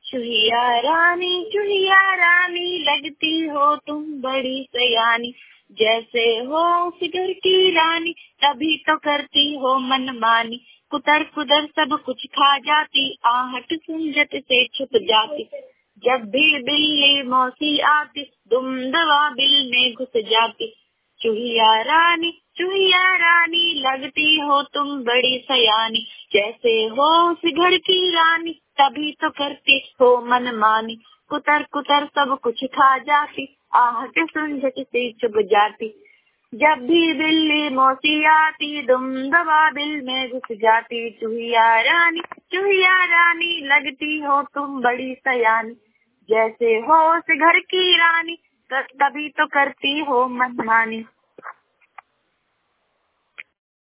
चुहिया रानी लगती हो तुम बड़ी सयानी, जैसे हो फिगर की रानी तभी तो करती हो मनमानी। कुतर कुतर सब कुछ खा जाती, आहट सुंजत से छुप जाती। जब भी बिल्ली मौसी आती, दुम दबा बिल में घुस जाती। चुहिया रानी लगती हो तुम बड़ी सयानी, जैसे हो फिगर की रानी तभी तो करती हो मनमानी। कुतर कुतर सब कुछ खा जाती, आहट सुंझट से चुप जाती। जब भी बिल्ली मौसी आती, दुम दबा बिल में घुस जाती। चुहिया रानी लगती हो तुम बड़ी सयानी, जैसे हो घर की रानी तभी तो करती हो मनमानी।